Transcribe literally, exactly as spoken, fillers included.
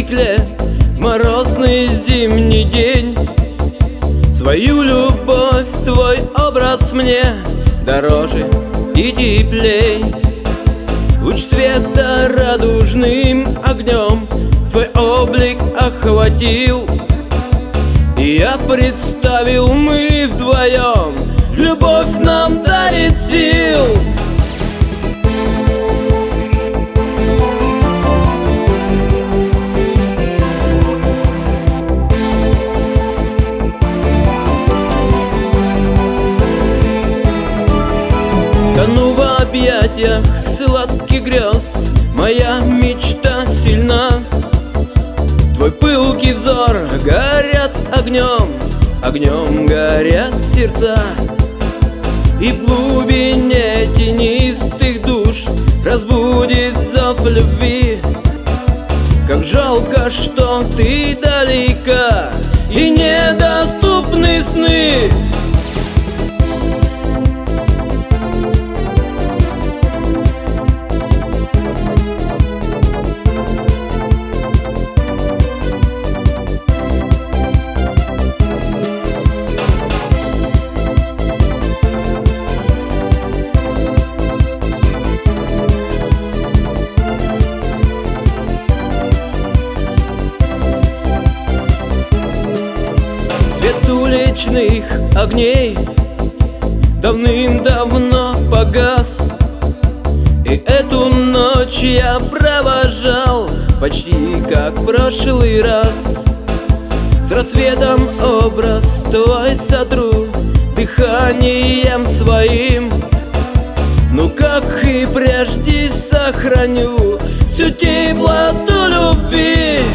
стекле в морозный зимний день. Свою любовь, твой образ мне дороже и теплей. Луч света радужным огнем твой облик охватил, и я представил, мы вдвоем, любовь нам дарит сил. Тону в объятиях сладких грез, моя мечта сильна. Твой пылкий взор горят огнем, огнем горят сердца. И в глубине тенистых душ разбудит зов любви. Как жалко, что ты далека и недоступны сны. Свет уличных огней давным-давно погас, и эту ночь я провожал почти как в прошлый раз. С рассветом образ твой сотру дыханием своим, ну как и прежде сохраню всю теплоту любви.